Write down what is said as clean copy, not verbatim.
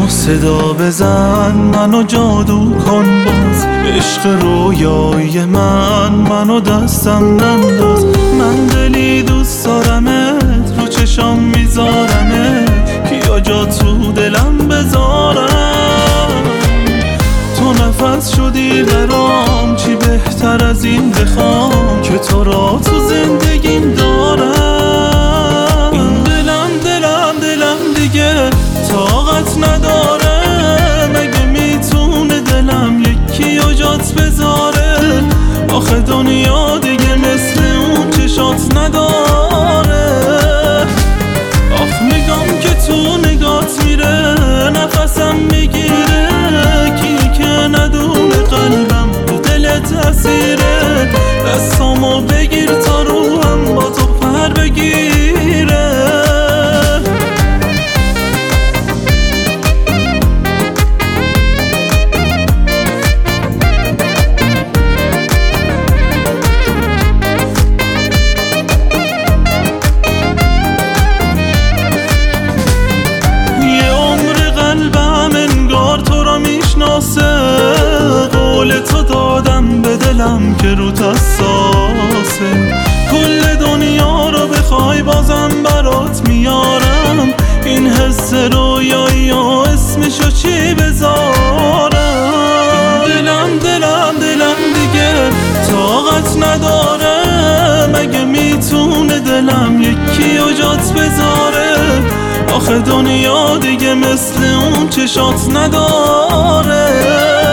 صدا بزن منو جادو کن باز، عشق رویای منو دستم ننداز. من دلی دوست دارمت، رو چشام میذارمت، کیا جا تو دلم بذارم. تو نفس شدی برام، چی بهتر از این بخوام که تو را تو زندگیم دارم. این دلم دیگه طاقت نداره، مگه میتونه دلم یکی جات بذاره؟ آخه دنیا دیگه مثل اون چشات نداره. آخ میگم که تو نگات میره، نفسم میگیره، کی که ندونه قلبم تو دلت اسیره. دستامو بگیر تا روحم با تو پر بگیره. قول تو دادم به دلم که روت حساسه، کل دنیا رو بخوای بازم برات میارم. این حس رویایی و اسمشو چی بذارم؟ دلم دیگه طاقت نداره، مگه میتونه دلم یکی جات بذاره؟ آخه دنیا دیگه مثل اون چشات نداره.